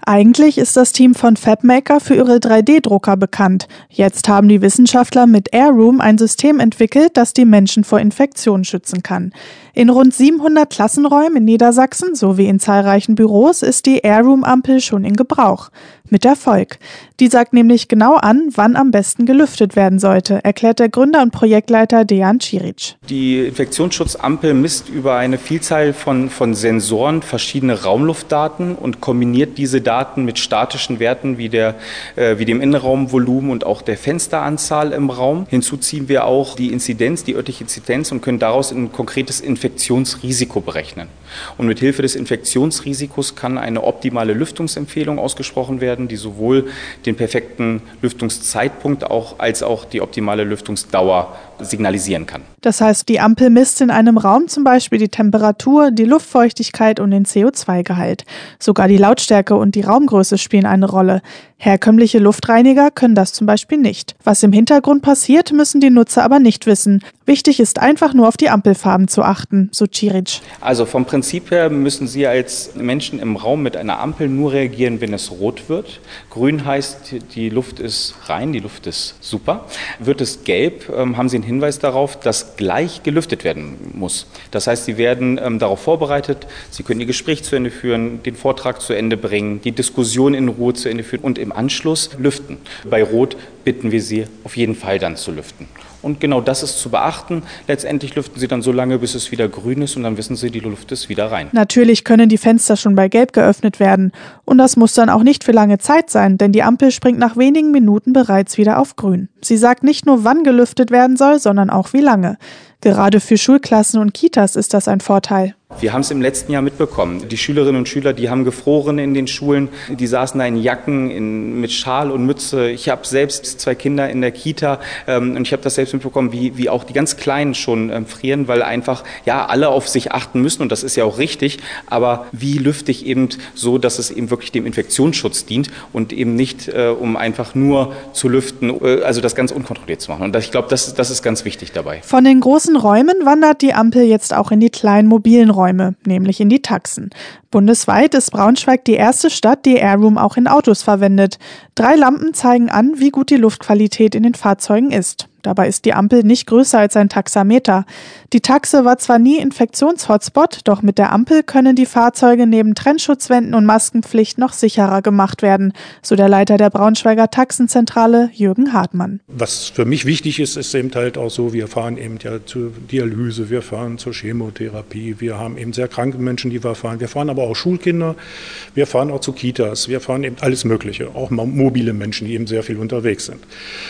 Eigentlich ist das Team von FabMaker für ihre 3D-Drucker bekannt. Jetzt haben die Wissenschaftler mit AirRoom ein System entwickelt, das die Menschen vor Infektionen schützen kann. In rund 700 Klassenräumen in Niedersachsen sowie in zahlreichen Büros ist die AirRoom-Ampel schon in Gebrauch. Mit Erfolg. Die sagt nämlich genau an, wann am besten gelüftet werden sollte, erklärt der Gründer und Projektleiter Dejan Ciric. Die Infektionsschutzampel misst über eine Vielzahl von Sensoren verschiedene Raumluftdaten und kombiniert diese Daten mit statischen Werten wie dem Innenraumvolumen und auch der Fensteranzahl im Raum. Hinzu ziehen wir auch die Inzidenz, die örtliche Inzidenz und können daraus ein konkretes Infektionsrisiko berechnen. Und mit Hilfe des Infektionsrisikos kann eine optimale Lüftungsempfehlung ausgesprochen werden, die sowohl den perfekten Lüftungszeitpunkt als auch die optimale Lüftungsdauer signalisieren kann. Das heißt, die Ampel misst in einem Raum zum Beispiel die Temperatur, die Luftfeuchtigkeit und den CO2-Gehalt. Sogar die Lautstärke und die Raumgröße spielen eine Rolle. Herkömmliche Luftreiniger können das zum Beispiel nicht. Was im Hintergrund passiert, müssen die Nutzer aber nicht wissen. Wichtig ist einfach nur auf die Ampelfarben zu achten, so Ciric. Also vom Prinzip her müssen Sie als Menschen im Raum mit einer Ampel nur reagieren, wenn es rot wird. Grün heißt, die Luft ist rein, die Luft ist super. Wird es gelb, haben Sie einen Hinweis darauf, dass gleich gelüftet werden muss. Das heißt, Sie werden darauf vorbereitet, Sie können Ihr Gespräch zu Ende führen, den Vortrag zu Ende bringen, die Diskussion in Ruhe zu Ende führen und im Anschluss lüften. Bei Rot bitten wir Sie auf jeden Fall dann zu lüften. Und genau das ist zu beachten. Letztendlich lüften Sie dann so lange, bis es wieder grün ist und dann wissen Sie, die Luft ist wieder rein. Natürlich können die Fenster schon bei Gelb geöffnet werden. Und das muss dann auch nicht für lange Zeit sein, denn die Ampel springt nach wenigen Minuten bereits wieder auf grün. Sie sagt nicht nur, wann gelüftet werden soll, sondern auch wie lange. Gerade für Schulklassen und Kitas ist das ein Vorteil. Wir haben es im letzten Jahr mitbekommen. Die Schülerinnen und Schüler, die haben gefroren in den Schulen, die saßen da in Jacken, mit Schal und Mütze. Ich habe selbst 2 Kinder in der Kita und ich habe das selbst mitbekommen, wie auch die ganz Kleinen schon frieren, weil einfach alle auf sich achten müssen und das ist ja auch richtig. Aber wie lüfte ich eben so, dass es eben wirklich dem Infektionsschutz dient und eben nicht, um einfach nur zu lüften, also das ganz unkontrolliert zu machen. Und ich glaube, das ist ganz wichtig dabei. Von den großen Räumen wandert die Ampel jetzt auch in die kleinen mobilen Räume, nämlich in die Taxen. Bundesweit ist Braunschweig die erste Stadt, die AirRoom auch in Autos verwendet. 3 Lampen zeigen an, wie gut die Luftqualität in den Fahrzeugen ist. Dabei ist die Ampel nicht größer als ein Taxameter. Die Taxe war zwar nie Infektionshotspot, doch mit der Ampel können die Fahrzeuge neben Trennschutzwänden und Maskenpflicht noch sicherer gemacht werden, so der Leiter der Braunschweiger Taxenzentrale Jürgen Hartmann. Was für mich wichtig ist, ist eben halt auch so, wir fahren eben zur Dialyse, wir fahren zur Chemotherapie, wir haben eben sehr kranke Menschen, die wir fahren aber auch Schulkinder, wir fahren auch zu Kitas, wir fahren eben alles Mögliche, auch mobile Menschen, die eben sehr viel unterwegs sind.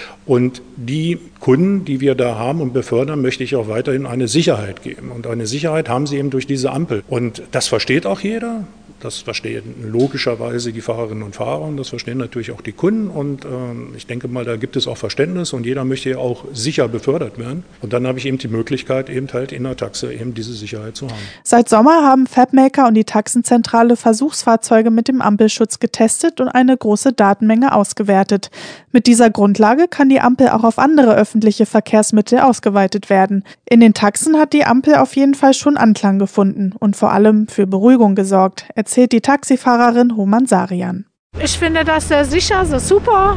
Und die Kunden, die wir da haben und befördern, möchte ich auch weiterhin eine Sicherheit geben. Und eine Sicherheit haben sie eben durch diese Ampel. Und das versteht auch jeder. Das verstehen logischerweise die Fahrerinnen und Fahrer und das verstehen natürlich auch die Kunden. Und ich denke mal, da gibt es auch Verständnis und jeder möchte ja auch sicher befördert werden. Und dann habe ich eben die Möglichkeit, eben halt in der Taxe eben diese Sicherheit zu haben. Seit Sommer haben FabMaker und die Taxenzentrale Versuchsfahrzeuge mit dem Ampelschutz getestet und eine große Datenmenge ausgewertet. Mit dieser Grundlage kann die Ampel auch auf andere öffentliche Verkehrsmittel ausgeweitet werden. In den Taxen hat die Ampel auf jeden Fall schon Anklang gefunden und vor allem für Beruhigung gesorgt, erzählt die Taxifahrerin Homan Sarian. Ich finde das sehr sicher, sehr super,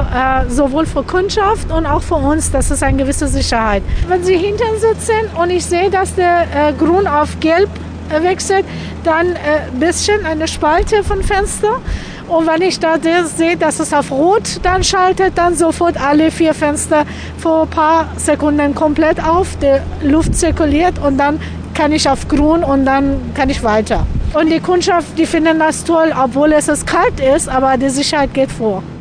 sowohl für Kundschaft und auch für uns. Das ist eine gewisse Sicherheit. Wenn Sie hinten sitzen und ich sehe, dass der Grün auf Gelb wechselt, dann ein bisschen eine Spalte vom Fenster. Und wenn ich da sehe, dass es auf Rot dann schaltet, dann sofort alle 4 Fenster für ein paar Sekunden komplett auf, die Luft zirkuliert und dann kann ich auf Grün und dann kann ich weiter. Und die Kundschaft, die finden das toll, obwohl es kalt ist, aber die Sicherheit geht vor.